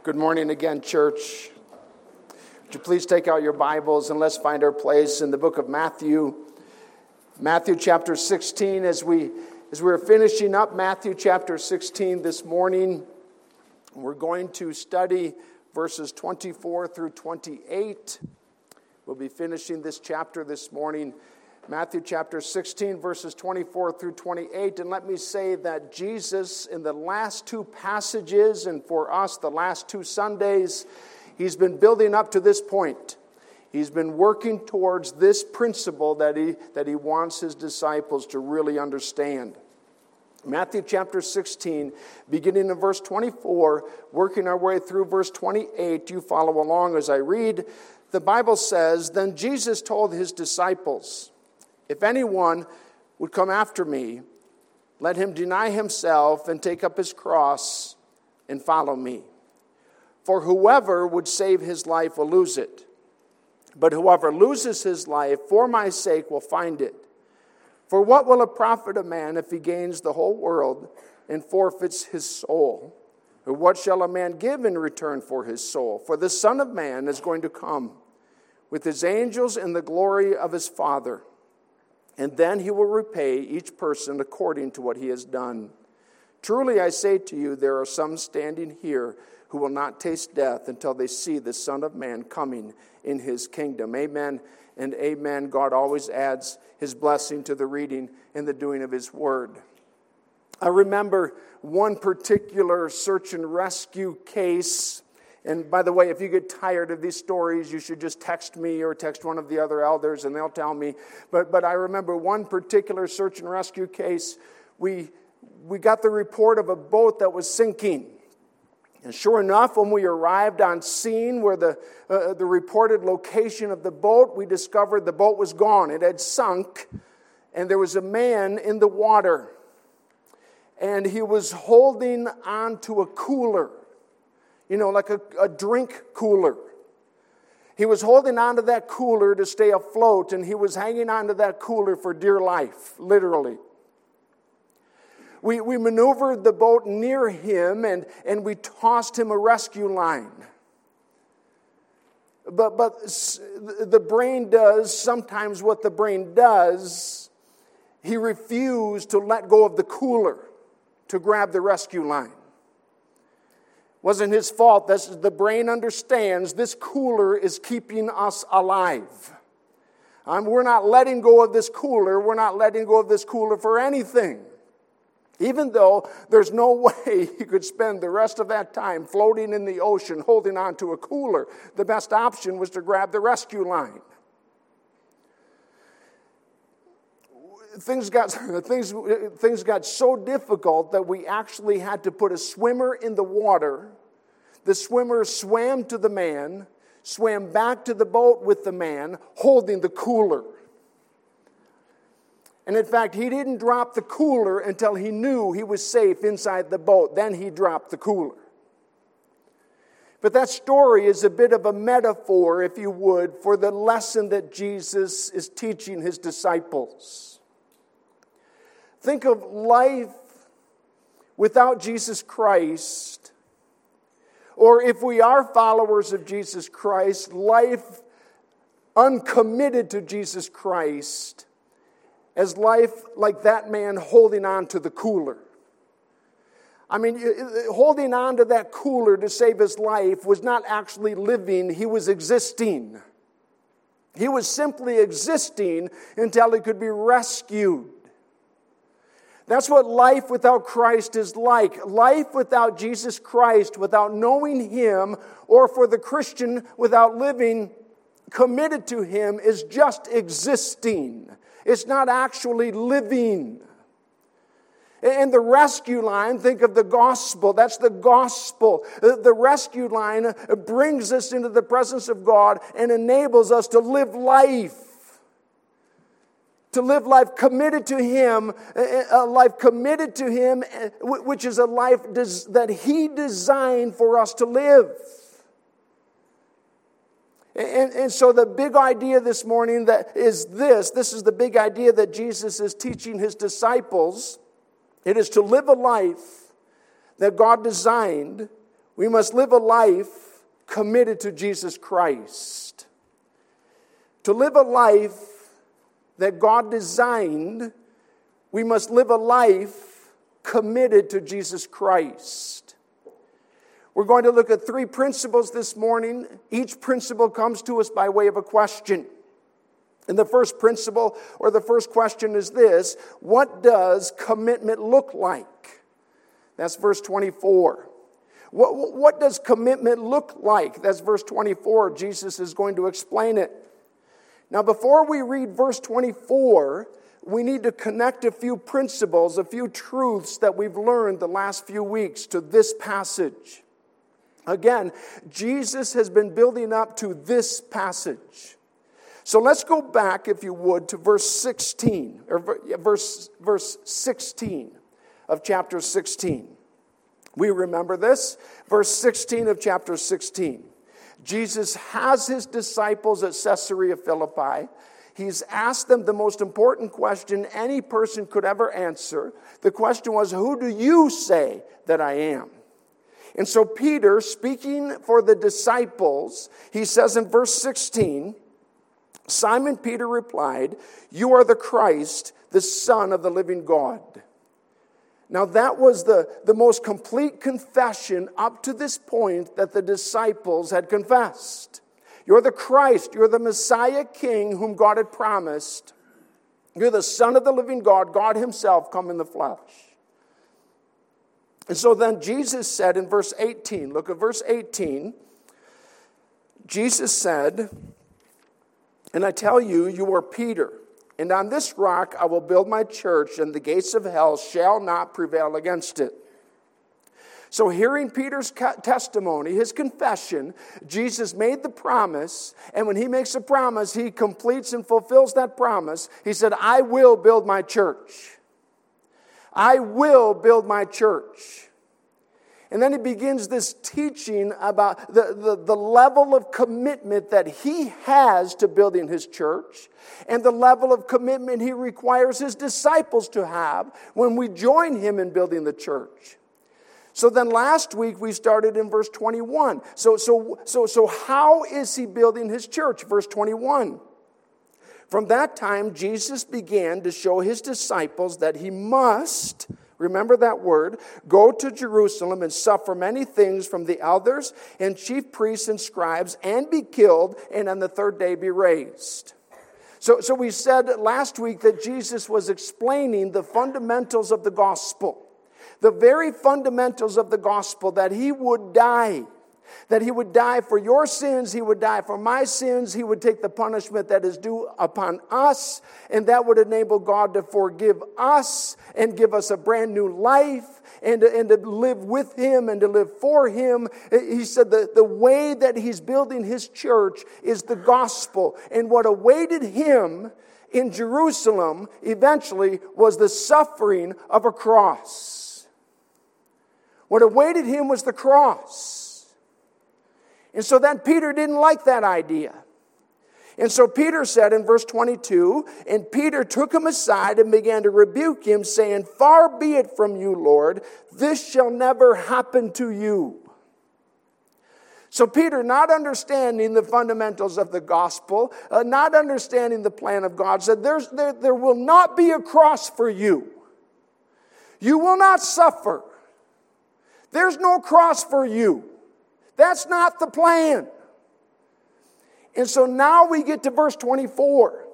Good morning again, church. Would you please take out your Bibles and let's find our place in the book of Matthew. Matthew chapter 16, as we're finishing up Matthew chapter 16 this morning, we're going to study verses 24 through 28. We'll be finishing this chapter this morning, Matthew chapter 16, verses 24 through 28. And let me say that Jesus, in the last two passages, and for us, the last two Sundays, he's been building up to this point. He's been working towards this principle that he wants his disciples to really understand. Matthew chapter 16, beginning in verse 24, working our way through verse 28. You follow along as I read. The Bible says, "Then Jesus told his disciples, 'If anyone would come after me, let him deny himself and take up his cross and follow me. For whoever would save his life will lose it. But whoever loses his life for my sake will find it. For what will it profit a man if he gains the whole world and forfeits his soul? Or what shall a man give in return for his soul? For the Son of Man is going to come with his angels in the glory of his Father. And then he will repay each person according to what he has done. Truly I say to you, there are some standing here who will not taste death until they see the Son of Man coming in his kingdom.'" Amen and amen. God always adds his blessing to the reading and the doing of his word. I remember one particular search and rescue case. And by the way, if you get tired of these stories, you should just text me or text one of the other elders and they'll tell me. But I remember one particular search and rescue case. We got the report of a boat that was sinking. And sure enough, when we arrived on scene where the reported location of the boat, we discovered the boat was gone. It had sunk, and there was a man in the water. And he was holding onto a cooler. Like a drink cooler. He was holding onto that cooler to stay afloat, and he was hanging onto that cooler for dear life, literally. We maneuvered the boat near him, and we tossed him a rescue line. But the brain does sometimes what the brain does. He refused to let go of the cooler to grab the rescue line. Wasn't his fault. The brain understands this cooler is keeping us alive. We're not letting go of this cooler. We're not letting go of this cooler for anything. Even though there's no way he could spend the rest of that time floating in the ocean holding on to a cooler. The best option was to grab the rescue line. Things got so difficult that we actually had to put a swimmer in the water. The swimmer swam to the man, swam back to the boat with the man, holding the cooler. And in fact, he didn't drop the cooler until he knew he was safe inside the boat. Then he dropped the cooler. But that story is a bit of a metaphor, if you would, for the lesson that Jesus is teaching his disciples. Think of life without Jesus Christ, or if we are followers of Jesus Christ, life uncommitted to Jesus Christ, as life like that man holding on to the cooler. Holding on to that cooler to save his life was not actually living, he was existing. He was simply existing until he could be rescued. That's what life without Christ is like. Life without Jesus Christ, without knowing him, or for the Christian, without living committed to him, is just existing. It's not actually living. And the rescue line, think of the gospel. That's the gospel. The rescue line brings us into the presence of God and enables us to live life. To live life committed to him, a life committed to him, which is a life that he designed for us to live. And so the big idea this morning is this is the big idea that Jesus is teaching his disciples. It is to live a life that God designed We must live a life committed to Jesus Christ. To live a life that God designed, we must live a life committed to Jesus Christ. We're going to look at 3 principles this morning. Each principle comes to us by way of a question. And the first principle, or the first question, is this: what does commitment look like? That's verse 24. What does commitment look like? That's verse 24. Jesus is going to explain it. Now, before we read verse 24, we need to connect a few principles, a few truths that we've learned the last few weeks to this passage. Again, Jesus has been building up to this passage. So let's go back, if you would, to verse 16, or verse 16 of chapter 16. We remember this. Verse 16 of chapter 16. Jesus has his disciples at Caesarea Philippi. He's asked them the most important question any person could ever answer. The question was, who do you say that I am? And so Peter, speaking for the disciples, he says in verse 16, Simon Peter replied, "You are the Christ, the Son of the living God." Now that was the most complete confession up to this point that the disciples had confessed. You're the Christ, you're the Messiah King whom God had promised. You're the Son of the living God, God himself come in the flesh. And so then Jesus said in verse 18, look at verse 18. Jesus said, "And I tell you, you are Peter, and on this rock I will build my church, and the gates of hell shall not prevail against it." So hearing Peter's testimony, his confession, Jesus made the promise, and when he makes a promise, he completes and fulfills that promise. He said, "I will build my church. I will build my church." And then he begins this teaching about the level of commitment that he has to building his church and the level of commitment he requires his disciples to have when we join him in building the church. So then last week we started in verse 21. So how is he building his church? Verse 21. From that time, Jesus began to show his disciples that he must, remember that word, go to Jerusalem and suffer many things from the elders and chief priests and scribes and be killed and on the third day be raised. So we said last week that Jesus was explaining the fundamentals of the gospel. The very fundamentals of the gospel, that he would die. That he would die for your sins, he would die for my sins, he would take the punishment that is due upon us, and that would enable God to forgive us and give us a brand new life and to live with him and to live for him. He said the way that he's building his church is the gospel, and what awaited him in Jerusalem eventually was the suffering of a cross. What awaited him was the cross. And so then Peter didn't like that idea. And so Peter said in verse 22, and Peter took him aside and began to rebuke him, saying, "Far be it from you, Lord, this shall never happen to you." So Peter, not understanding the fundamentals of the gospel, not understanding the plan of God, said, there will not be a cross for you. You will not suffer. There's no cross for you. That's not the plan. And so now we get to verse 24.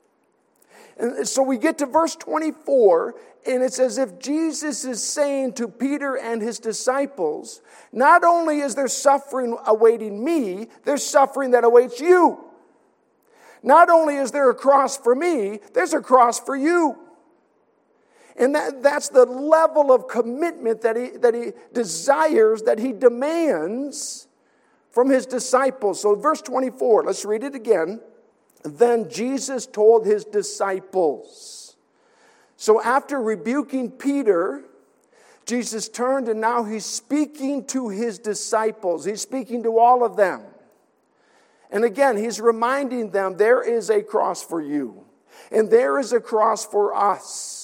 And so we get to verse 24, and it's as if Jesus is saying to Peter and his disciples, not only is there suffering awaiting me, there's suffering that awaits you. Not only is there a cross for me, there's a cross for you. And that's the level of commitment that he desires, that he demands from his disciples. So verse 24, let's read it again. Then Jesus told his disciples. So after rebuking Peter, Jesus turned and now he's speaking to his disciples. He's speaking to all of them. And again, he's reminding them there is a cross for you. And there is a cross for us.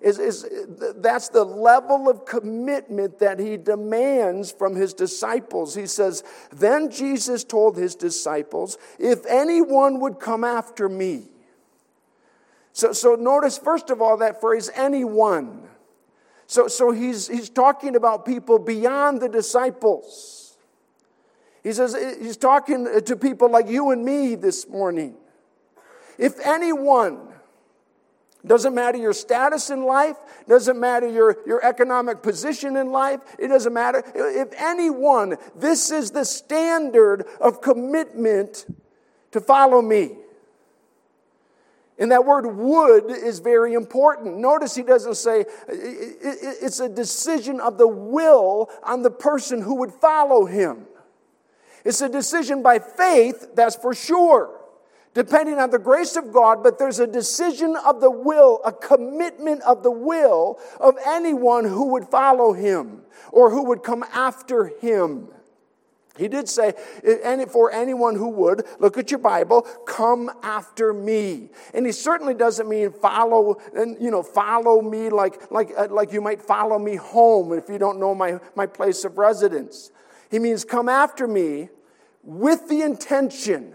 That's the level of commitment that he demands from his disciples. He says, then Jesus told his disciples, if anyone would come after me. So notice, first of all, that phrase, anyone. So he's talking about people beyond the disciples. He says he's talking to people like you and me this morning. If anyone, doesn't matter your status in life, doesn't matter your economic position in life, it doesn't matter. If anyone, this is the standard of commitment to follow me. And that word would is very important. Notice he doesn't say, it's a decision of the will on the person who would follow him. It's a decision by faith, that's for sure, depending on the grace of God, but there's a decision of the will, a commitment of the will of anyone who would follow him or who would come after him. He did say, and for anyone who would, look at your Bible, come after me. And he certainly doesn't mean follow me like you might follow me home if you don't know my place of residence. He means come after me with the intention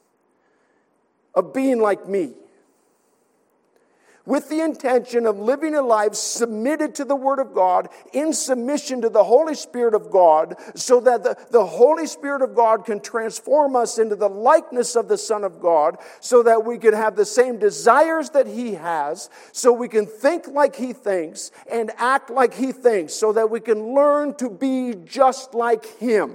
of being like me, with the intention of living a life submitted to the Word of God, in submission to the Holy Spirit of God, so that the Holy Spirit of God can transform us into the likeness of the Son of God, so that we can have the same desires that He has, so we can think like He thinks and act like He thinks, so that we can learn to be just like Him.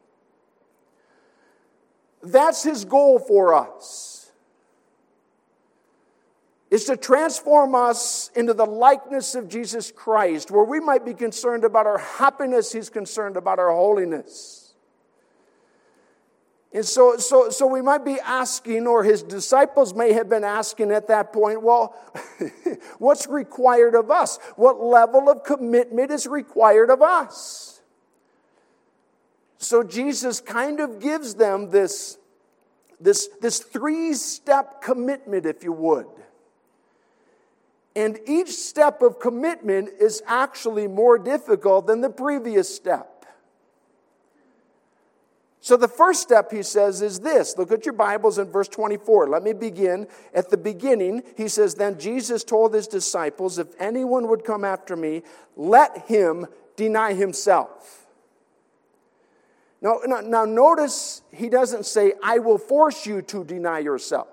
That's His goal for us. Is to transform us into the likeness of Jesus Christ, where we might be concerned about our happiness, He's concerned about our holiness. And so we might be asking, or His disciples may have been asking at that point, well, what's required of us? What level of commitment is required of us? So Jesus kind of gives them this three-step commitment, if you would. And each step of commitment is actually more difficult than the previous step. So the first step, he says, is this. Look at your Bibles in verse 24. Let me begin. At the beginning, he says, then Jesus told his disciples, if anyone would come after me, let him deny himself. Now notice he doesn't say, I will force you to deny yourself.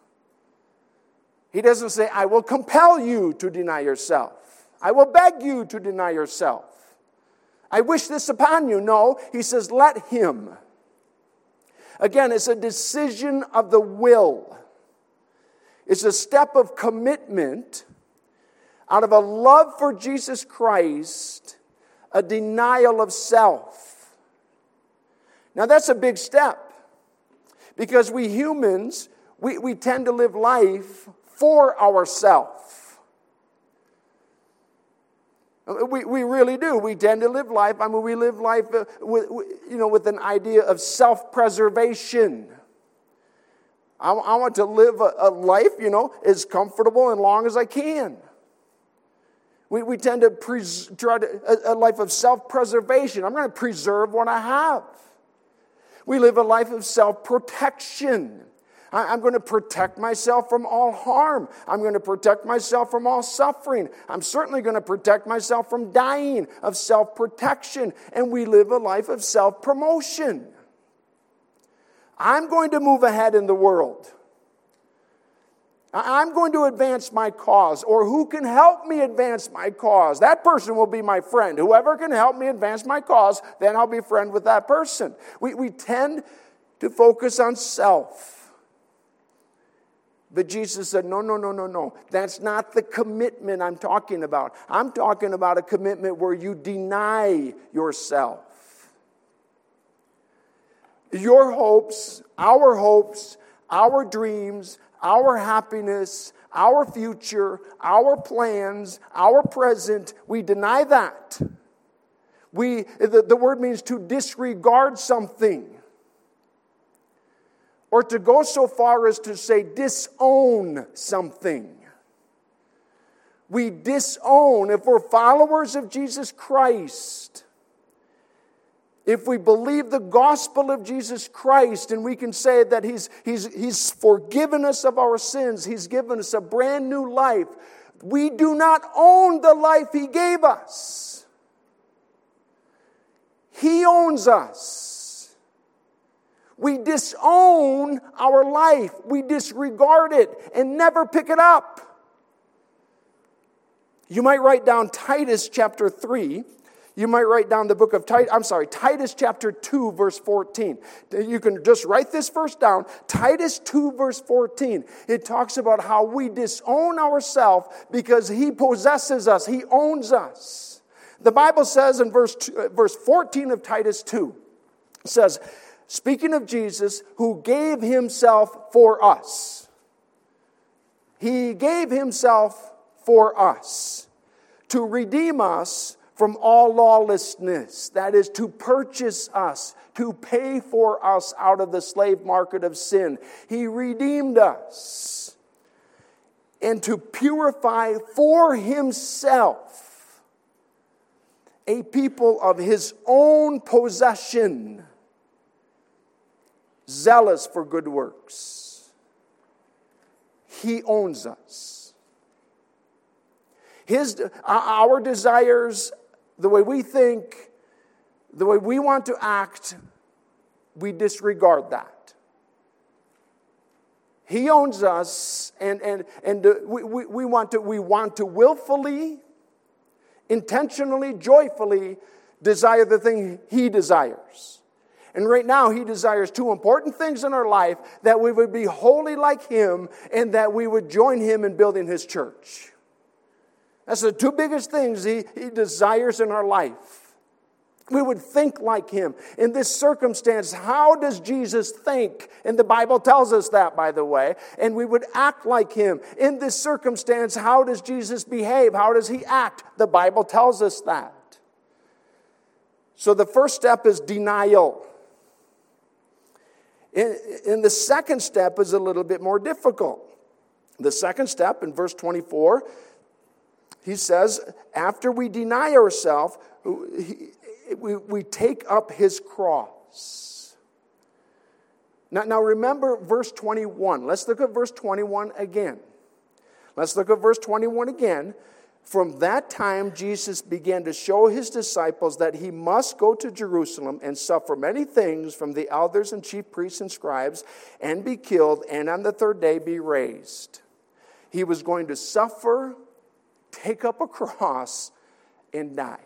He doesn't say, I will compel you to deny yourself. I will beg you to deny yourself. I wish this upon you. No, he says, let him. Again, it's a decision of the will. It's a step of commitment out of a love for Jesus Christ, a denial of self. Now that's a big step because we humans, we tend to live life for ourselves. We really do. We tend to live life. We live life with an idea of self-preservation. I want to live a life, as comfortable and long as I can. We tend to try a life of self-preservation. I'm going to preserve what I have. We live a life of self-protection. I'm going to protect myself from all harm. I'm going to protect myself from all suffering. I'm certainly going to protect myself from dying, of self-protection. And we live a life of self-promotion. I'm going to move ahead in the world. I'm going to advance my cause. Or who can help me advance my cause? That person will be my friend. Whoever can help me advance my cause, then I'll be friend with that person. We tend to focus on self. But Jesus said, no. That's not the commitment I'm talking about. I'm talking about a commitment where you deny yourself. Your hopes, our dreams, our happiness, our future, our plans, our present, we deny that. The word means to disregard something. Or to go so far as to say disown something. We disown, if we're followers of Jesus Christ, if we believe the gospel of Jesus Christ, and we can say that He's forgiven us of our sins, He's given us a brand new life, we do not own the life He gave us. He owns us. We disown our life. We disregard it and never pick it up. You might write down Titus chapter 3. You might write down the book of Titus chapter 2, verse 14. You can just write this verse down. Titus 2, verse 14. It talks about how we disown ourselves because He possesses us. He owns us. The Bible says in verse 14 of Titus 2, it says, speaking of Jesus, who gave Himself for us. He gave Himself for us to redeem us from all lawlessness, that is, to purchase us, to pay for us out of the slave market of sin. He redeemed us, and to purify for Himself a people of His own possession, zealous for good works. He owns us. Our desires, the way we think, the way we want to act, we disregard that. He owns us, and we want to willfully, intentionally, joyfully desire the thing He desires. And right now, He desires two important things in our life: that we would be holy like Him, and that we would join Him in building His church. That's the two biggest things He desires in our life. We would think like Him. In this circumstance, how does Jesus think? And the Bible tells us that, by the way. And we would act like Him. In this circumstance, how does Jesus behave? How does He act? The Bible tells us that. So the first step is denial. And the second step is a little bit more difficult. The second step, in verse 24, he says, after we deny ourselves, we take up His cross. Now remember verse 21. Let's look at verse 21 again. From that time, Jesus began to show His disciples that He must go to Jerusalem and suffer many things from the elders and chief priests and scribes, and be killed, and on the third day be raised. He was going to suffer, take up a cross, and die.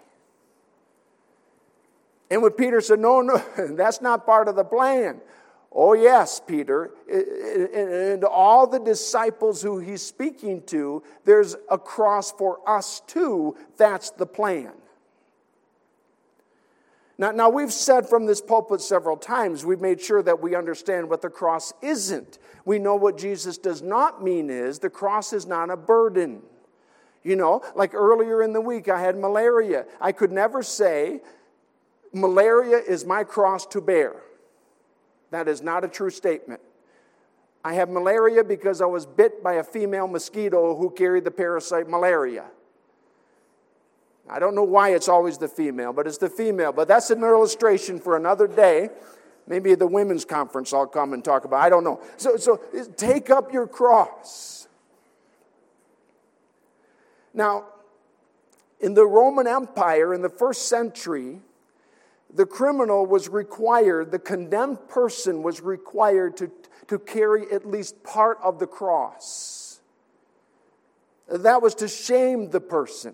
And when Peter said, no, that's not part of the plan. Oh yes, Peter. And all the disciples who He's speaking to, there's a cross for us too. That's the plan. Now we've said from this pulpit several times, we've made sure that we understand what the cross isn't. We know what Jesus does not mean is the cross is not a burden. You know, like earlier in the week, I had malaria. I could never say, malaria is my cross to bear. That is not a true statement. I have malaria because I was bit by a female mosquito who carried the parasite malaria. I don't know why it's always the female, but it's the female. But that's an illustration for another day. Maybe at the women's conference I'll come and talk about. I don't know. So take up your cross. Now, in the Roman Empire, in the first century, the criminal was required, the condemned person was required to carry at least part of the cross. That was to shame the person.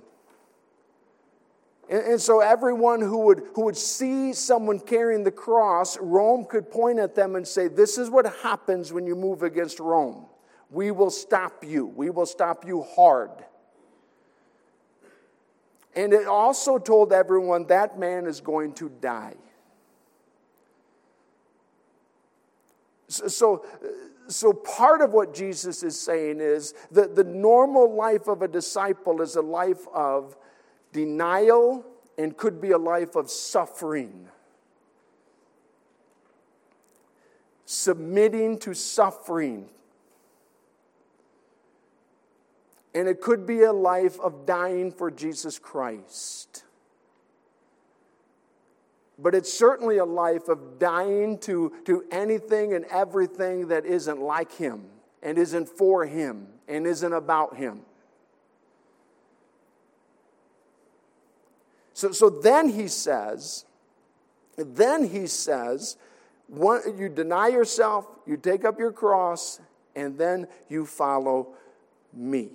And so everyone who would see someone carrying the cross, Rome could point at them and say, this is what happens when you move against Rome. We will stop you. We will stop you hard. And it also told everyone that man is going to die. So part of what Jesus is saying is that the normal life of a disciple is a life of denial and could be a life of suffering. Submitting to suffering. And it could be a life of dying for Jesus Christ. But it's certainly a life of dying to anything and everything that isn't like Him and isn't for Him and isn't about Him. So then he says, you deny yourself, you take up your cross, and then you follow me.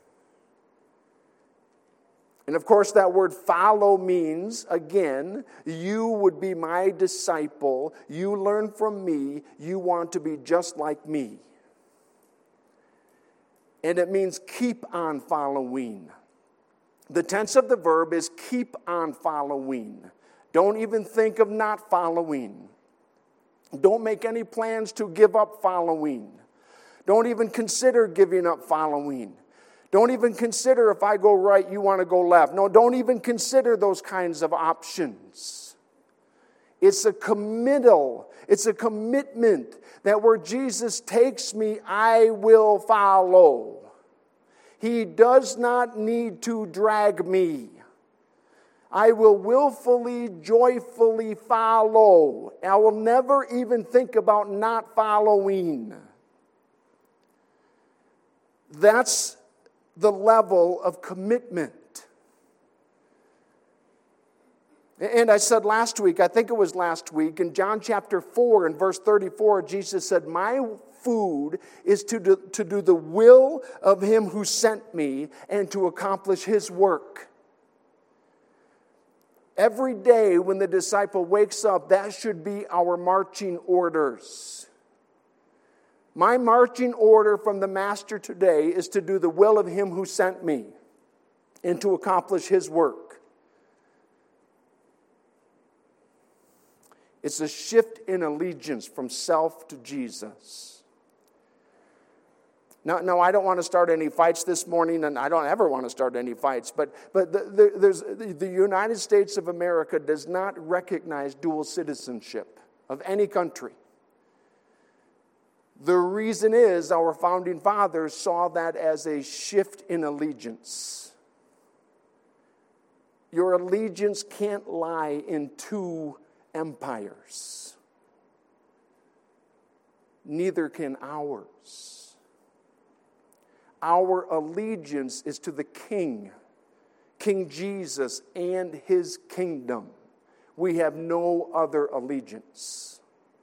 And of course, that word follow means, again, you would be my disciple. You learn from me. You want to be just like me. And it means keep on following. The tense of the verb is keep on following. Don't even think of not following. Don't make any plans to give up following. Don't even consider giving up following. Don't even consider if I go right, you want to go left. No, don't even consider those kinds of options. It's a committal. It's a commitment that where Jesus takes me, I will follow. He does not need to drag me. I will willfully, joyfully follow. I will never even think about not following. That's the level of commitment. And I said last week, I think it was last week, in John chapter 4 and verse 34, Jesus said, my food is to do the will of Him who sent me and to accomplish His work. Every day when the disciple wakes up, that should be our marching orders. My marching order from the Master today is to do the will of Him who sent me and to accomplish His work. It's a shift in allegiance from self to Jesus. Now, I don't want to start any fights this morning, and I don't ever want to start any fights, but the United States of America does not recognize dual citizenship of any country. The reason is our founding fathers saw that as a shift in allegiance. Your allegiance can't lie in two empires. Neither can ours. Our allegiance is to the King, King Jesus and His kingdom. We have no other allegiance.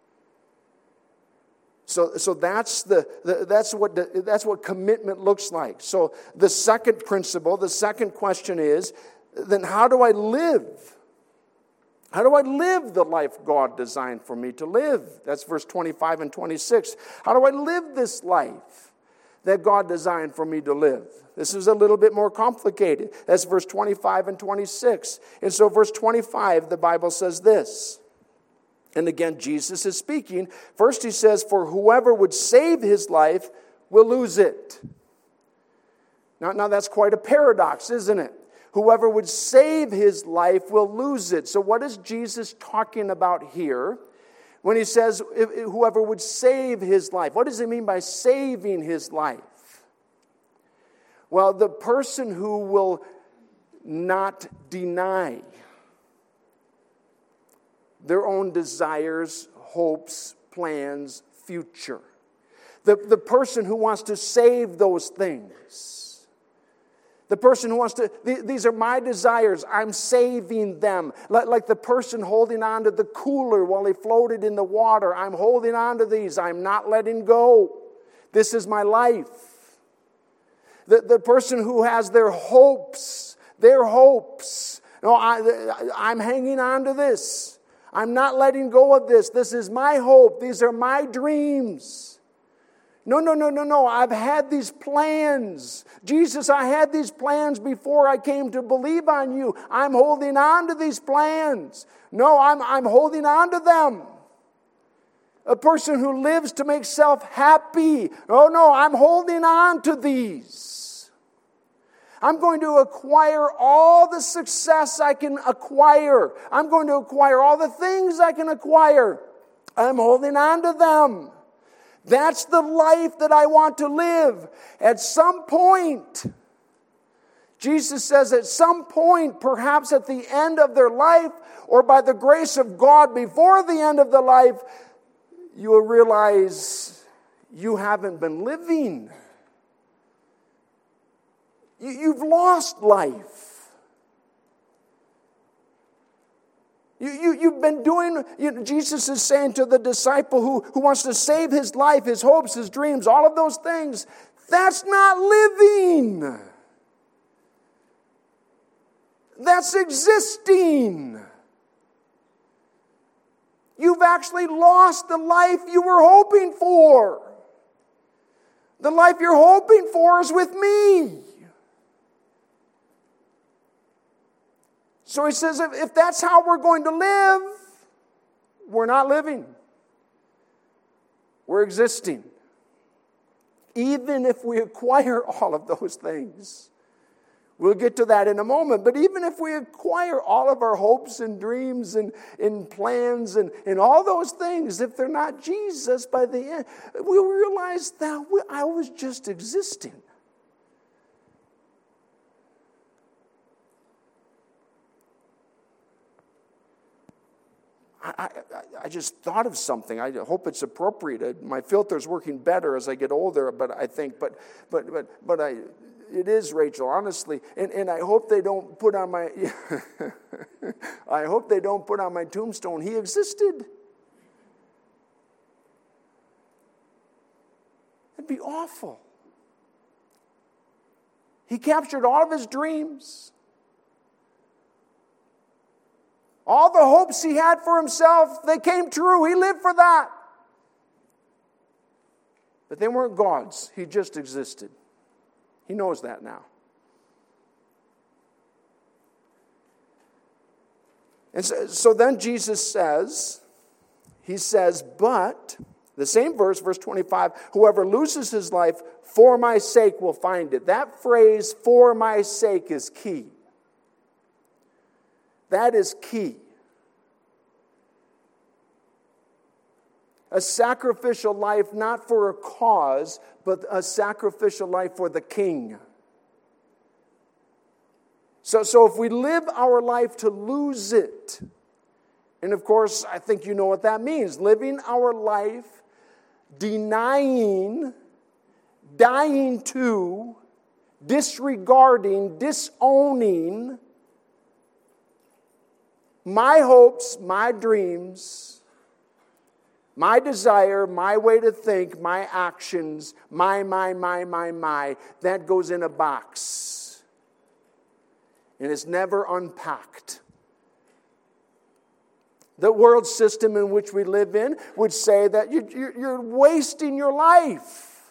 So that's what commitment looks like. So the second principle, the second question is, then how do I live? How do I live the life God designed for me to live? That's verse 25 and 26. How do I live this life that God designed for me to live? This is a little bit more complicated. That's verse 25 and 26. And so verse 25, the Bible says this. And again, Jesus is speaking. First he says, for whoever would save his life will lose it. Now that's quite a paradox, isn't it? Whoever would save his life will lose it. So what is Jesus talking about here when he says whoever would save his life? What does he mean by saving his life? Well, the person who will not deny their own desires, hopes, plans, future. The person who wants to save those things. The person who wants to, these are my desires, I'm saving them. Like the person holding on to the cooler while he floated in the water. I'm holding on to these, I'm not letting go. This is my life. The person who has their hopes. No, I'm hanging on to this. I'm not letting go of this. This is my hope. These are my dreams. No. I've had these plans. Jesus, I had these plans before I came to believe on you. I'm holding on to these plans. No, I'm holding on to them. A person who lives to make self happy. No, I'm holding on to these. I'm going to acquire all the success I can acquire. I'm going to acquire all the things I can acquire. I'm holding on to them. That's the life that I want to live. At some point, Jesus says at some point, perhaps at the end of their life, or by the grace of God before the end of the life, you will realize you haven't been living. You've lost life. You've been doing, Jesus is saying to the disciple who wants to save his life, his hopes, his dreams, all of those things, that's not living. That's existing. You've actually lost the life you were hoping for. The life you're hoping for is with me. So he says, if that's how we're going to live, we're not living. We're existing. Even if we acquire all of those things. We'll get to that in a moment. But even if we acquire all of our hopes and dreams and plans and all those things, if they're not Jesus by the end, we'll realize that I was just existing. I just thought of something. I hope it's appropriate. My filter's working better as I get older, but I think, it is, Rachel, honestly, and I hope they don't put on my, I hope they don't put on my tombstone, he existed. That'd be awful. He captured all of his dreams. All the hopes he had for himself, they came true. He lived for that. But they weren't God's. He just existed. He knows that now. And so then Jesus says, but, the same verse 25, whoever loses his life for my sake will find it. That phrase, for my sake, is key. That is key. A sacrificial life not for a cause, but a sacrificial life for the King. So if we live our life to lose it, and of course, I think you know what that means. Living our life, denying, dying to, disregarding, disowning my hopes, my dreams, my desire, my way to think, my actions, my, that goes in a box. And it's never unpacked. The world system in which we live in would say that you're wasting your life.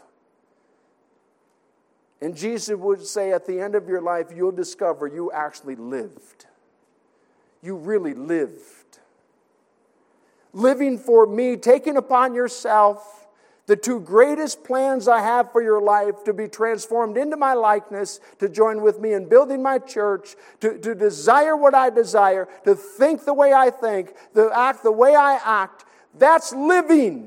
And Jesus would say at the end of your life, you'll discover you actually lived. You really lived. Living for me, taking upon yourself the two greatest plans I have for your life, to be transformed into my likeness, to join with me in building my church, to desire what I desire, to think the way I think, to act the way I act. That's living.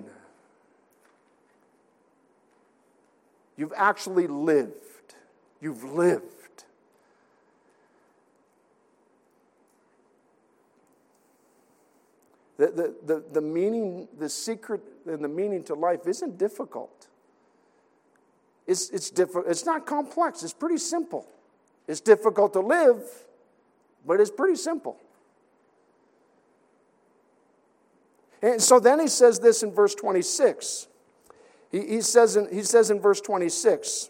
You've actually lived. You've lived. The meaning, the secret and the meaning to life isn't difficult. It's difficult. It's not complex. It's pretty simple. It's difficult to live, but it's pretty simple. And so then he says this in verse 26. He says in verse 26,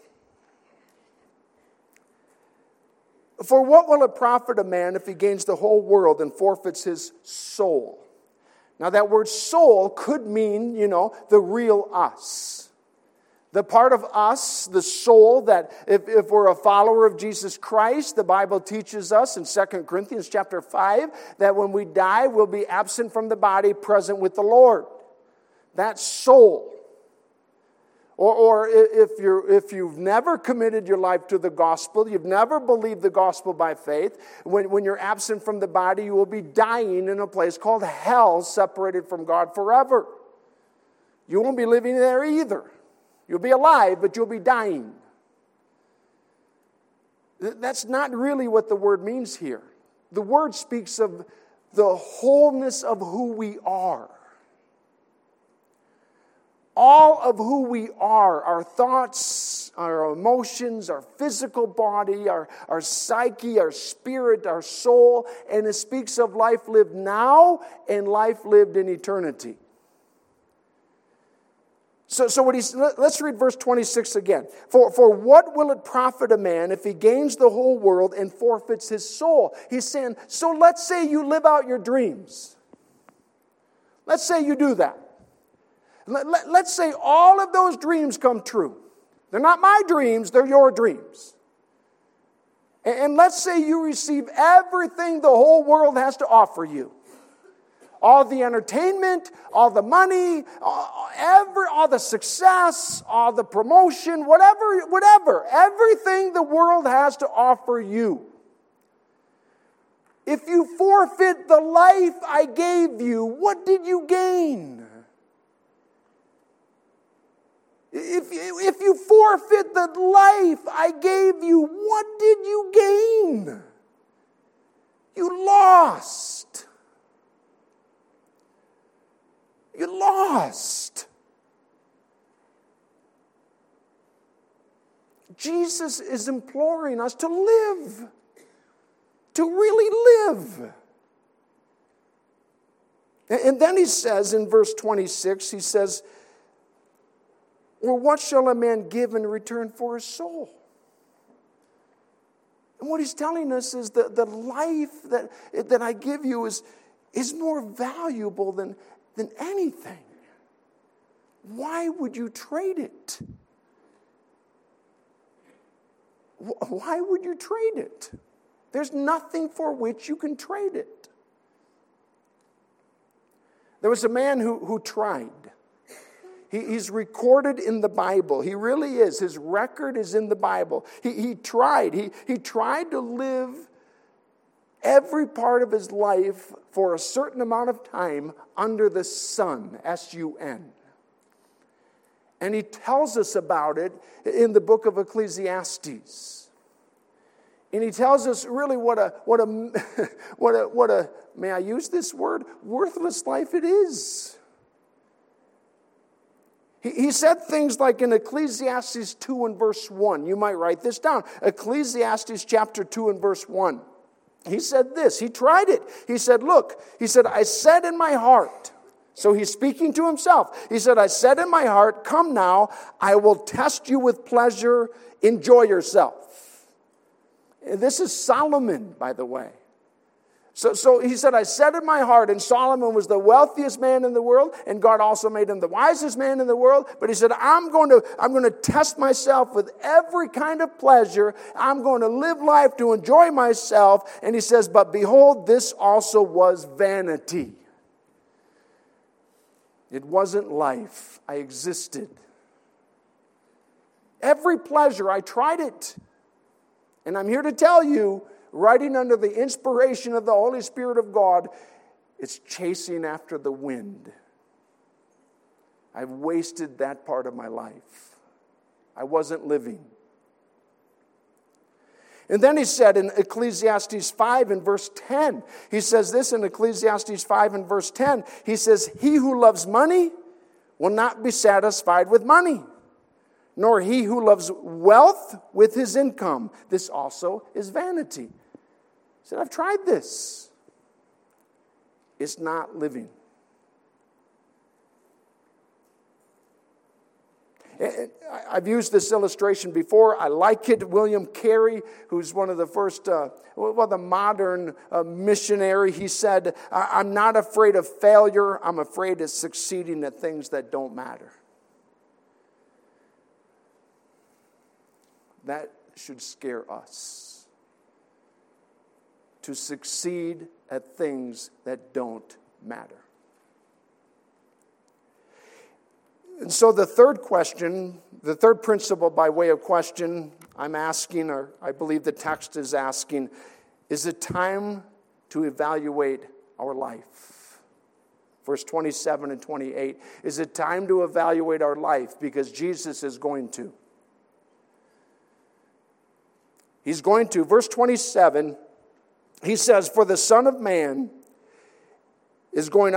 "For what will it profit a man if he gains the whole world and forfeits his soul?" Now that word soul could mean, the real us. The part of us, the soul, that if we're a follower of Jesus Christ, the Bible teaches us in 2 Corinthians chapter 5, that when we die, we'll be absent from the body, present with the Lord. That soul. Or if you've never committed your life to the gospel, you've never believed the gospel by faith, when you're absent from the body, you will be dying in a place called hell, separated from God forever. You won't be living there either. You'll be alive, but you'll be dying. That's not really what the word means here. The word speaks of the wholeness of who we are. All of who we are, our thoughts, our emotions, our physical body, our psyche, our spirit, our soul, and it speaks of life lived now and life lived in eternity. So let's read verse 26 again. For what will it profit a man if he gains the whole world and forfeits his soul? He's saying, so let's say you live out your dreams. Let's say you do that. Let's say all of those dreams come true. They're not my dreams, they're your dreams. And let's say you receive everything the whole world has to offer you. All the entertainment, all the money, all the success, all the promotion, whatever. Everything the world has to offer you. If you forfeit the life I gave you, what did you gain? If you forfeit the life I gave you, what did you gain? You lost. You lost. Jesus is imploring us to live, to really live. And then he says in verse 26, he says, well, what shall a man give in return for his soul? And what he's telling us is that the life that I give you is more valuable than anything. Why would you trade it? Why would you trade it? There's nothing for which you can trade it. There was a man who tried. He's recorded in the Bible. He really is. His record is in the Bible. He tried. He tried to live every part of his life for a certain amount of time under the sun, S-U-N. And he tells us about it in the book of Ecclesiastes. And he tells us really what a may I use this word, worthless life it is. He said things like in Ecclesiastes 2 and verse 1. You might write this down. Ecclesiastes chapter 2 and verse 1. He said this. He tried it. He said, look, I said in my heart. So he's speaking to himself. He said, I said in my heart, come now, I will test you with pleasure. Enjoy yourself. This is Solomon, by the way. So he said, I said in my heart, and Solomon was the wealthiest man in the world, and God also made him the wisest man in the world. But he said, I'm going to test myself with every kind of pleasure. I'm going to live life to enjoy myself. And he says, but behold, this also was vanity. It wasn't life. I existed. Every pleasure, I tried it. And I'm here to tell you, writing under the inspiration of the Holy Spirit of God, it's chasing after the wind. I've wasted that part of my life. I wasn't living. And then he said in Ecclesiastes 5 and verse 10, he says this in Ecclesiastes 5 and verse 10, he says, he who loves money will not be satisfied with money, nor he who loves wealth with his income. This also is vanity. He said, I've tried this. It's not living. I've used this illustration before. I like it. William Carey, who's one of the first, the modern missionary, he said, I'm not afraid of failure. I'm afraid of succeeding at things that don't matter. That should scare us. To succeed at things that don't matter. And so the third question, the third principle by way of question I'm asking, or I believe the text is asking, is it time to evaluate our life? Verse 27 and 28. Is it time to evaluate our life? Because Jesus is going to. He's going to, verse 27, he says, for the Son of Man is going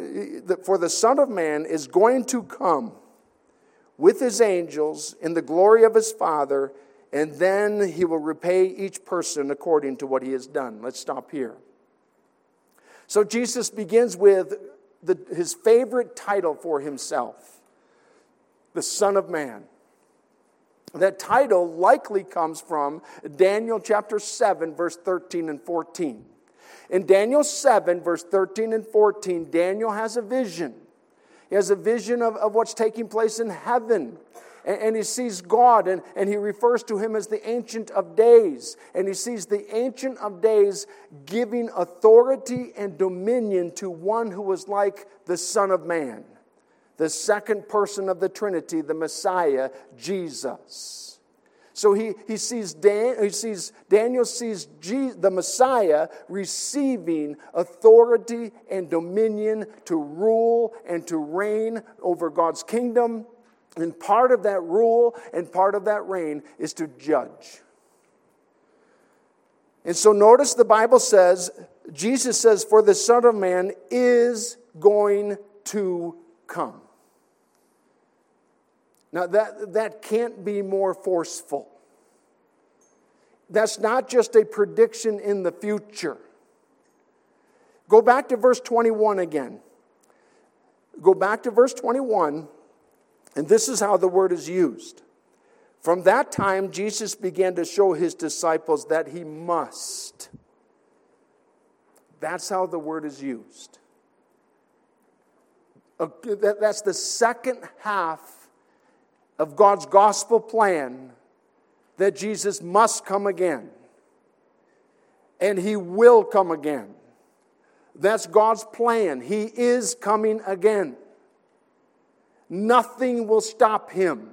to come with his angels in the glory of his Father, and then he will repay each person according to what he has done. Let's stop here. So Jesus begins with his favorite title for himself, the Son of Man. That title likely comes from Daniel chapter 7, verse 13 and 14. In Daniel 7, verse 13 and 14, Daniel has a vision. He has a vision of what's taking place in heaven. And he sees God, and he refers to him as the Ancient of Days. And he sees the Ancient of Days giving authority and dominion to one who was like the Son of Man, the second person of the Trinity, the Messiah, Jesus. So Daniel sees the Messiah receiving authority and dominion to rule and to reign over God's kingdom. And part of that rule and part of that reign is to judge. And so notice the Bible says, Jesus says, for the Son of Man is going to come. Now that can't be more forceful. That's not just a prediction in the future. Go back to verse 21 again. Go back to verse 21, and this is how the word is used. From that time, Jesus began to show his disciples that he must. That's how the word is used. That's the second half of God's gospel plan, that Jesus must come again. And he will come again. That's God's plan. He is coming again. Nothing will stop him.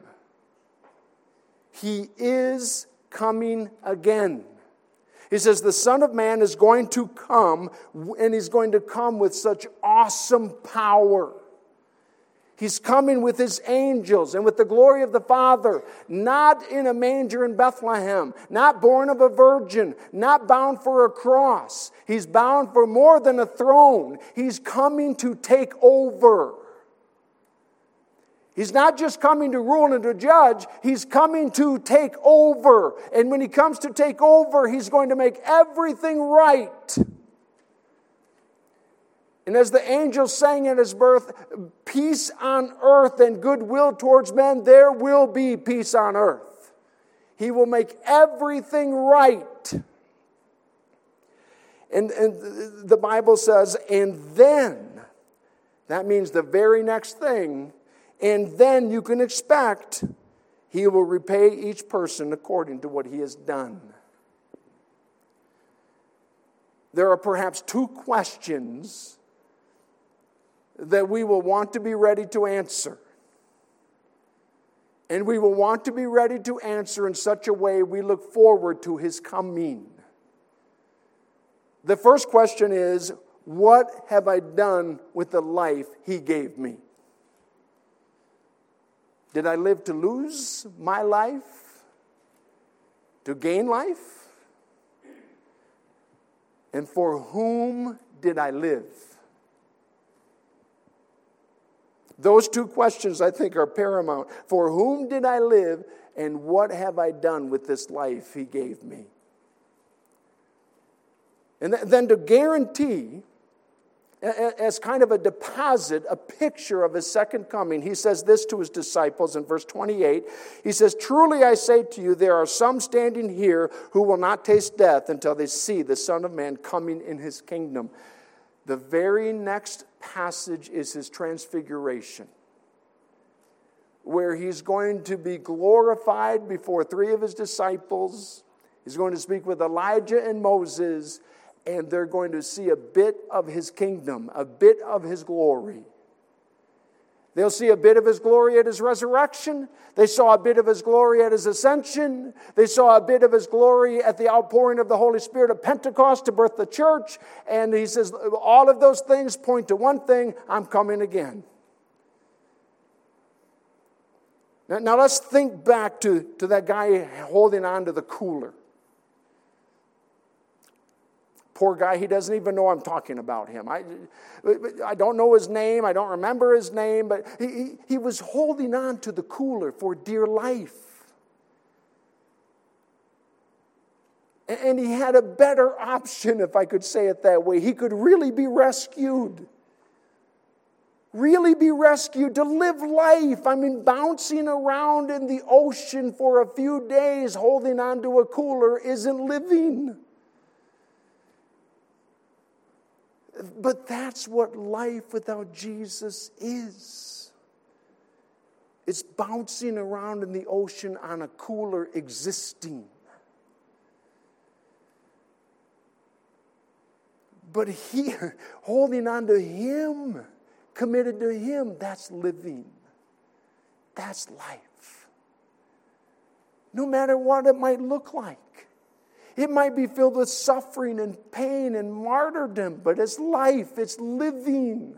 He is coming again. He says the Son of Man is going to come, and he's going to come with such awesome power. He's coming with his angels and with the glory of the Father, not in a manger in Bethlehem, not born of a virgin, not bound for a cross. He's bound for more than a throne. He's coming to take over. He's not just coming to rule and to judge, he's coming to take over. And when he comes to take over, he's going to make everything right. And as the angels sang at his birth, peace on earth and goodwill towards men, there will be peace on earth. He will make everything right. And the Bible says, and then, that means the very next thing, and then you can expect he will repay each person according to what he has done. There are perhaps two questions that we will want to be ready to answer. And we will want to be ready to answer in such a way we look forward to his coming. The first question is, what have I done with the life he gave me? Did I live to lose my life? To gain life? And for whom did I live? Those two questions, I think, are paramount. For whom did I live, and what have I done with this life he gave me? And then to guarantee, as kind of a deposit, a picture of his second coming, he says this to his disciples in verse 28. He says, truly I say to you, there are some standing here who will not taste death until they see the Son of Man coming in his kingdom. The very next passage is his transfiguration, where he's going to be glorified before three of his disciples. He's going to speak with Elijah and Moses, and they're going to see a bit of his kingdom, a bit of his glory. They'll see a bit of his glory at his resurrection. They saw a bit of his glory at his ascension. They saw a bit of his glory at the outpouring of the Holy Spirit of Pentecost to birth the church. And he says, all of those things point to one thing: I'm coming again. Now let's think back to that guy holding on to the cooler. poor guy, he doesn't even know I'm talking about him. I don't know his name. I don't remember his name. But he was holding on to the cooler for dear life. And he had a better option, if I could say it that way. He could really be rescued. Really be rescued to live life. I mean, bouncing around in the ocean for a few days holding on to a cooler isn't living. But that's what life without Jesus is. It's bouncing around in the ocean on a cooler existing. But holding on to Him, committed to Him, that's living. That's life. No matter what it might look like. It might be filled with suffering and pain and martyrdom, but it's life, it's living.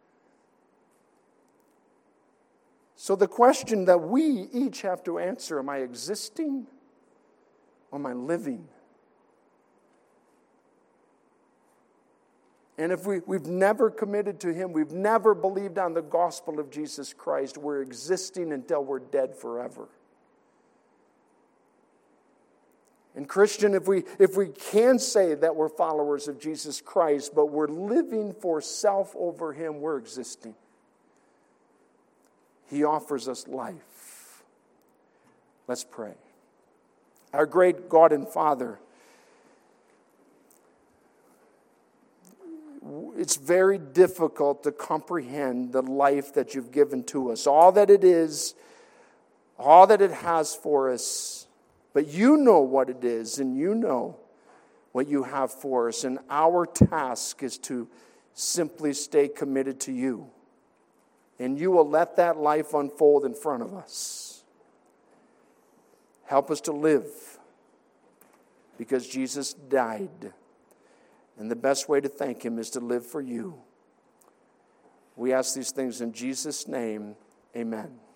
So the question that we each have to answer, am I existing or am I living? And if we've never committed to Him, we've never believed on the gospel of Jesus Christ, we're existing until we're dead forever. And Christian, if we can say that we're followers of Jesus Christ, but we're living for self over Him, we're existing. He offers us life. Let's pray. Our great God and Father, it's very difficult to comprehend the life that you've given to us. All that it is, all that it has for us. But you know what it is, and you know what you have for us. And our task is to simply stay committed to you. And you will let that life unfold in front of us. Help us to live, because Jesus died. And the best way to thank Him is to live for you. We ask these things in Jesus' name. Amen.